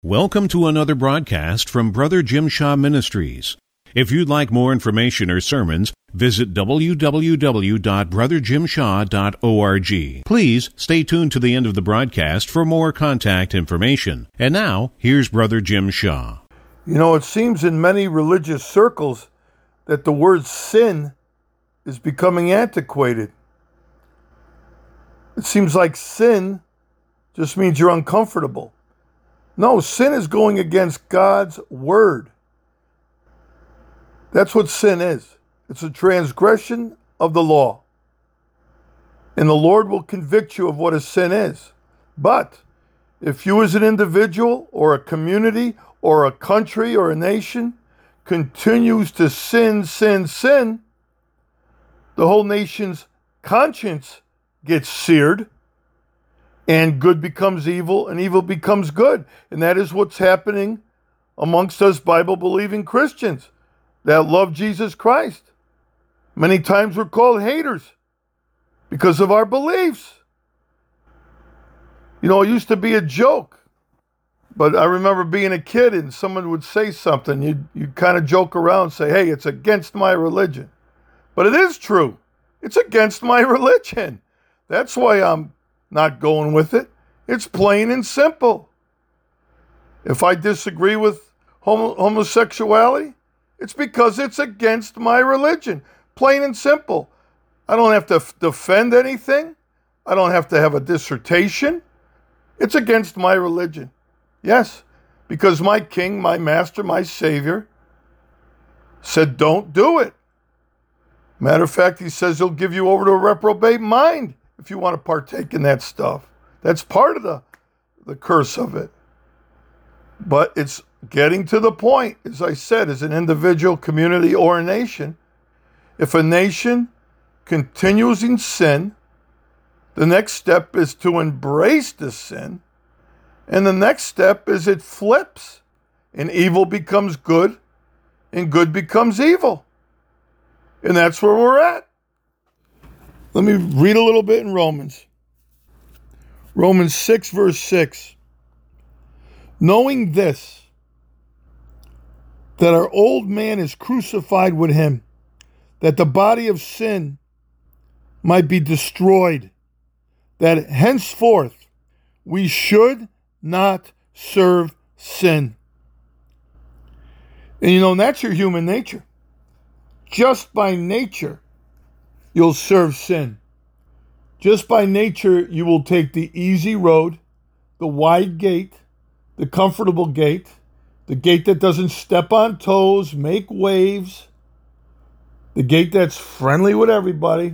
Welcome to another broadcast from Brother Jim Shaw Ministries. If you'd like more information or sermons, visit www.brotherjimshaw.org. Please stay tuned to the end of the broadcast for more contact information. And now, here's Brother Jim Shaw. You know, it seems in many religious circles that the word sin is becoming antiquated. It seems like sin just means you're uncomfortable. No, sin is going against God's word. That's what sin is. It's a transgression of the law. And the Lord will convict you of what a sin is. But if you as an individual or a community or a country or a nation continues to sin, the whole nation's conscience gets seared, and good becomes evil, and evil becomes good. And that is what's happening amongst us Bible-believing Christians that love Jesus Christ. Many times we're called haters because of our beliefs. You know, it used to be a joke, but I remember being a kid and someone would say something. You'd kind of joke around and say, hey, it's against my religion. But it is true. It's against my religion. That's why I'm not going with it. It's plain and simple. If I disagree with homosexuality, it's because it's against my religion. Plain and simple. I don't have to defend anything. I don't have to have a dissertation. It's against my religion. Yes, because my King, my Master, my Savior said don't do it. Matter of fact, he says he'll give you over to a reprobate mind if you want to partake in that stuff. That's part of the curse of it. But it's getting to the point, as I said, as an individual, community, or a nation. If a nation continues in sin, the next step is to embrace the sin. And the next step is it flips. And evil becomes good, and good becomes evil. And that's where we're at. Let me read a little bit in Romans. Romans 6, verse 6. Knowing this, that our old man is crucified with him, that the body of sin might be destroyed, that henceforth we should not serve sin. And you know, that's your human nature. Just by nature, you'll serve sin. Just by nature, you will take the easy road, the wide gate, the comfortable gate, the gate that doesn't step on toes, make waves, the gate that's friendly with everybody,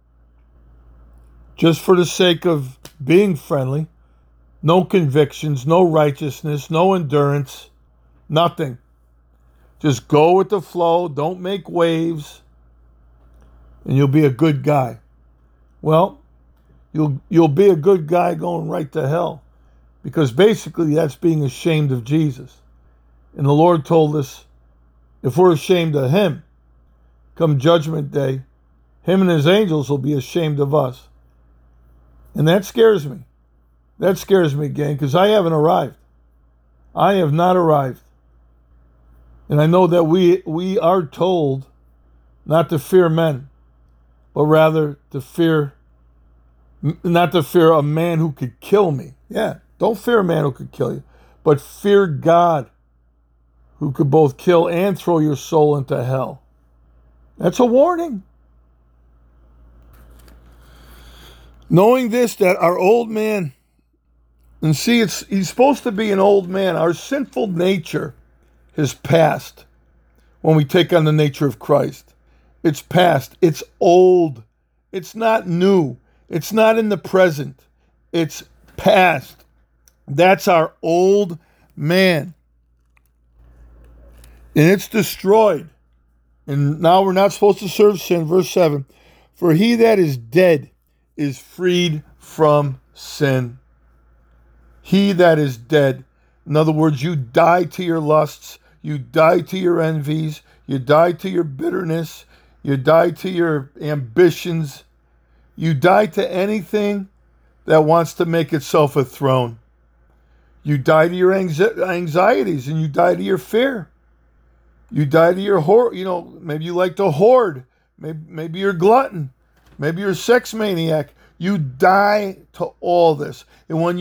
just for the sake of being friendly. No convictions, no righteousness, no endurance, nothing. Just go with the flow, don't make waves, and you'll be a good guy. Well, you'll be a good guy going right to hell, because basically that's being ashamed of Jesus. And the Lord told us, if we're ashamed of him, come judgment day, him and his angels will be ashamed of us. And that scares me. That scares me, gang, because I haven't arrived. I have not arrived. And I know that we are told not to fear men, but rather not to fear a man who could kill me. Yeah, don't fear a man who could kill you, but fear God, who could both kill and throw your soul into hell. That's a warning. Knowing this, that our old man, and see, he's supposed to be an old man. Our sinful nature has passed when we take on the nature of Christ. It's past. It's old. It's not new. It's not in the present. It's past. That's our old man. And it's destroyed. And now we're not supposed to serve sin. Verse 7. For he that is dead is freed from sin. He that is dead. In other words, you die to your lusts. You die to your envies. You die to your bitterness. You die to your ambitions. You die to anything that wants to make itself a throne. You die to your anxieties, and you die to your fear. You die to your maybe you like to hoard. Maybe you're a glutton. Maybe you're a sex maniac. You die to all this. And when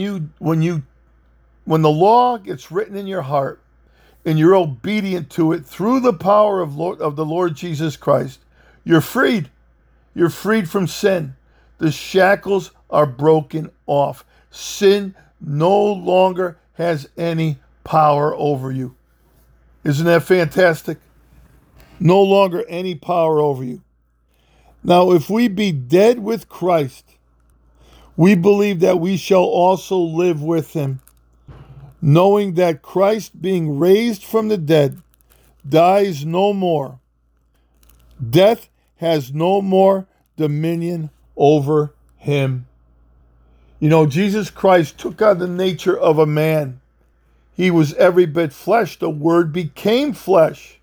the law gets written in your heart and you're obedient to it through the power of the Lord Jesus Christ, you're freed. You're freed from sin. The shackles are broken off. Sin no longer has any power over you. Isn't that fantastic? No longer any power over you. Now, if we be dead with Christ, we believe that we shall also live with him, knowing that Christ, being raised from the dead, dies no more. Death has no more dominion over him. You know, Jesus Christ took on the nature of a man. He was every bit flesh. The Word became flesh.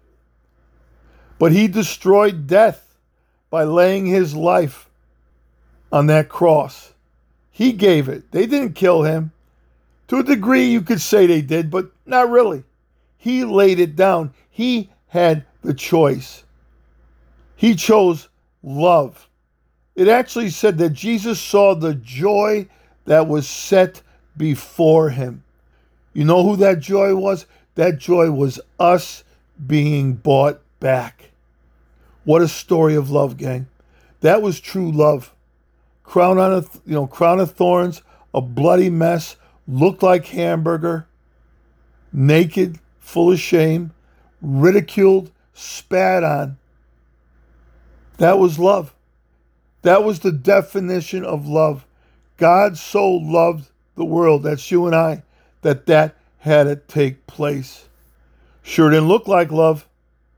But he destroyed death by laying his life on that cross. He gave it. They didn't kill him. To a degree, you could say they did, but not really. He laid it down. He had the choice. He chose love. It actually said that Jesus saw the joy that was set before him. You know who that joy was? That joy was us being bought back. What a story of love, gang. That was true love. Crown of thorns, a bloody mess, looked like hamburger, naked, full of shame, ridiculed, spat on. That was love. That was the definition of love. God so loved the world, that's you and I, that had to take place. Sure didn't look like love,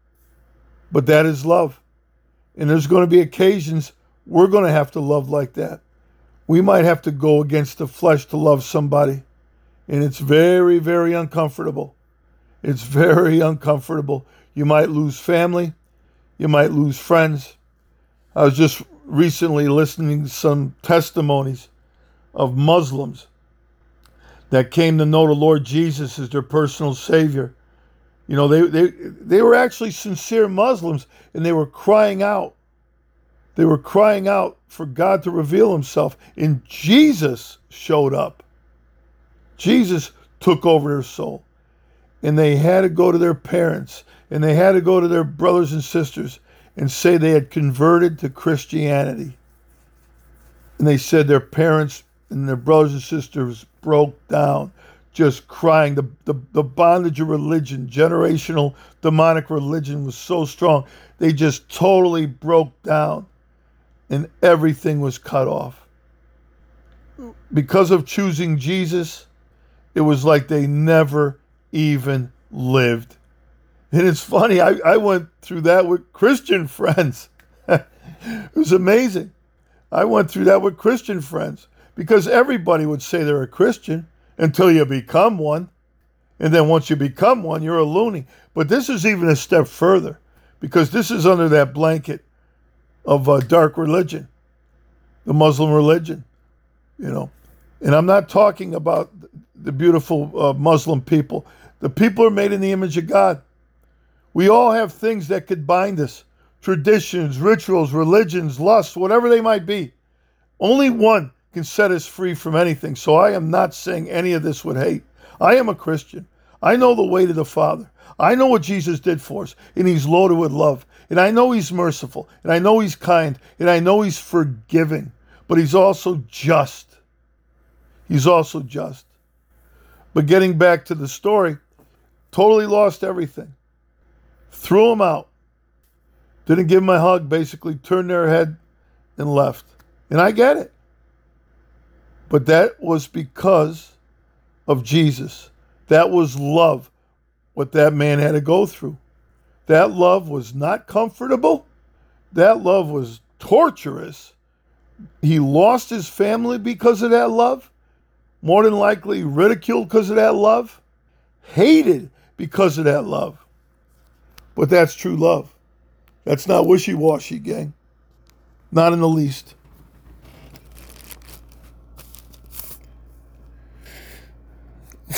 but that is love. And there's going to be occasions we're going to have to love like that. We might have to go against the flesh to love somebody. And it's very, very uncomfortable. It's very uncomfortable. You might lose family. You might lose friends. I was just recently listening to some testimonies of Muslims that came to know the Lord Jesus as their personal Savior. You know, they were actually sincere Muslims, and they were crying out. They were crying out for God to reveal himself, and Jesus showed up. Jesus took over their soul, and they had to go to their parents, and they had to go to their brothers and sisters and say they had converted to Christianity. And they said their parents and their brothers and sisters broke down, just crying. The bondage of religion, generational demonic religion, was so strong. They just totally broke down, and everything was cut off. Because of choosing Jesus, it was like they never even lived. And it's funny, I went through that with Christian friends. It was amazing. I went through that with Christian friends because everybody would say they're a Christian until you become one. And then once you become one, you're a loony. But this is even a step further because this is under that blanket of dark religion, the Muslim religion, you know. And I'm not talking about the beautiful Muslim people. The people are made in the image of God. We all have things that could bind us. Traditions, rituals, religions, lusts, whatever they might be. Only one can set us free from anything. So I am not saying any of this with hate. I am a Christian. I know the way to the Father. I know what Jesus did for us, and he's loaded with love. And I know he's merciful, and I know he's kind, and I know he's forgiving. But he's also just. He's also just. But getting back to the story, totally lost everything. Threw him out. Didn't give him a hug, basically turned their head and left. And I get it. But that was because of Jesus. That was love, what that man had to go through. That love was not comfortable. That love was torturous. He lost his family because of that love. More than likely ridiculed because of that love. Hated because of that love. But that's true love. That's not wishy-washy, gang. Not in the least.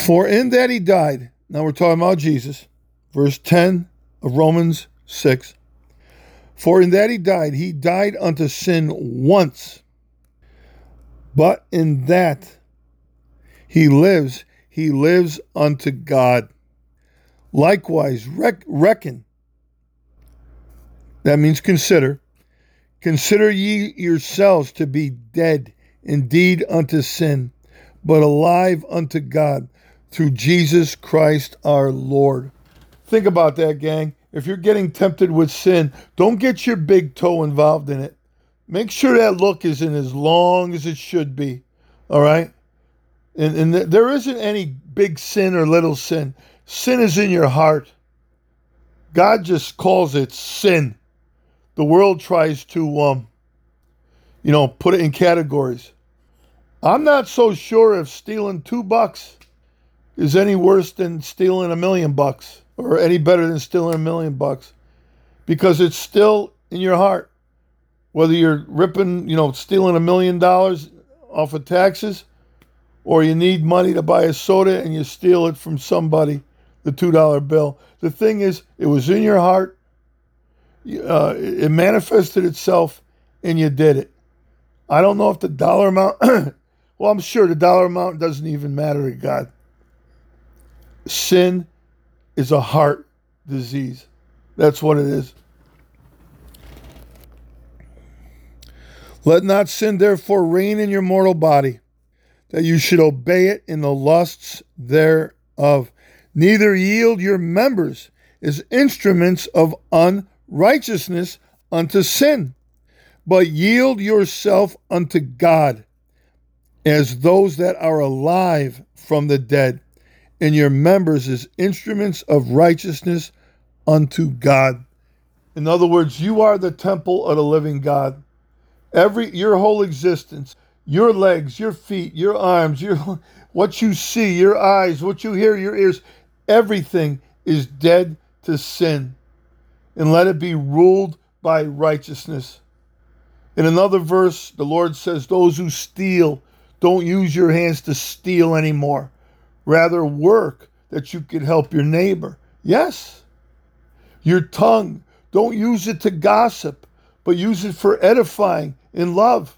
For in that he died, now we're talking about Jesus, verse 10 of Romans 6. For in that he died unto sin once, but in that he lives unto God. Likewise, reckon, that means consider ye yourselves to be dead indeed unto sin, but alive unto God through Jesus Christ our Lord. Think about that, gang. If you're getting tempted with sin, don't get your big toe involved in it. Make sure that look isn't as long as it should be. All right? And there isn't any big sin or little sin. Sin is in your heart. God just calls it sin. The world tries to, put it in categories. I'm not so sure if stealing $2 is any worse than stealing $1 million or any better than stealing $1 million, because it's still in your heart. Whether you're stealing $1 million off of taxes, or you need money to buy a soda and you steal it from somebody, the $2 bill. The thing is, it was in your heart. It manifested itself and you did it. I don't know if the dollar amount, well, I'm sure the dollar amount doesn't even matter to God. Sin is a heart disease. That's what it is. Let not sin therefore reign in your mortal body, that you should obey it in the lusts thereof. Neither yield your members as instruments of unrighteousness unto sin, but yield yourself unto God as those that are alive from the dead, and your members as instruments of righteousness unto God. In other words, you are the temple of the living God. Your whole existence, your legs, your feet, your arms, what you see, your eyes, what you hear, your ears, everything is dead to sin. And let it be ruled by righteousness. In another verse, the Lord says, those who steal, don't use your hands to steal anymore. Rather work that you could help your neighbor. Yes. Your tongue, don't use it to gossip, but use it for edifying in love.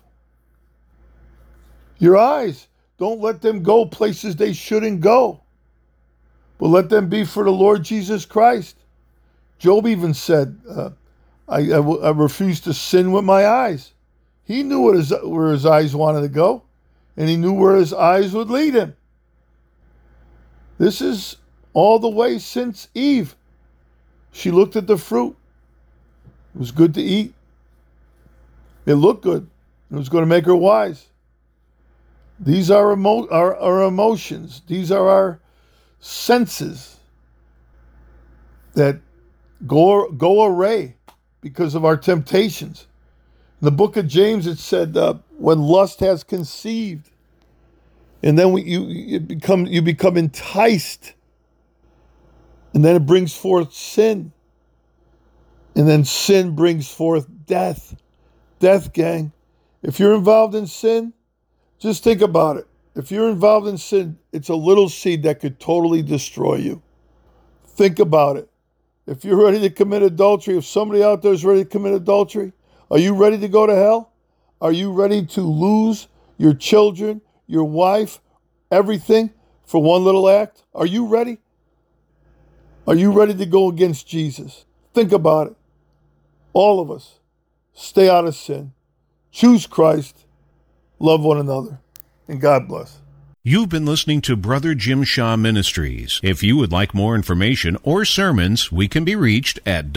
Your eyes, don't let them go places they shouldn't go, but let them be for the Lord Jesus Christ. Job even said, I refuse to sin with my eyes. He knew where his eyes wanted to go, and he knew where his eyes would lead him. This is all the way since Eve. She looked at the fruit. It was good to eat. It looked good. It was going to make her wise. These are our emotions. These are our senses that go array because of our temptations. In the book of James, it said, when lust has conceived, and then you become enticed, and then it brings forth sin, and then sin brings forth death. Death, gang. If you're involved in sin, just think about it. If you're involved in sin, it's a little seed that could totally destroy you. Think about it. If you're ready to commit adultery, if somebody out there is ready to commit adultery, are you ready to go to hell? Are you ready to lose your children, your wife, everything for one little act? Are you ready? Are you ready to go against Jesus? Think about it. All of us. Stay out of sin. Choose Christ. Love one another. And God bless. You've been listening to Brother Jim Shaw Ministries. If you would like more information or sermons, we can be reached at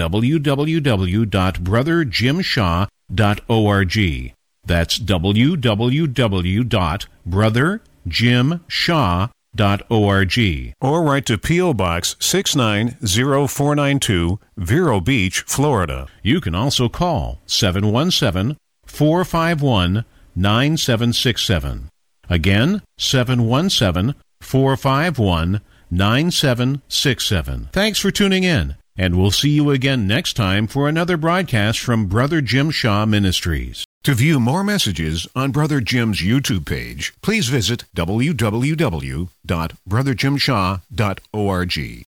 www.brotherjimshaw.org. That's www.brotherjimshaw.org. Or write to P.O. Box 690492, Vero Beach, Florida. You can also call 717-451-9767. Again, 717-451-9767. Thanks for tuning in, and we'll see you again next time for another broadcast from Brother Jim Shaw Ministries. To view more messages on Brother Jim's YouTube page, please visit www.brotherjimshaw.org.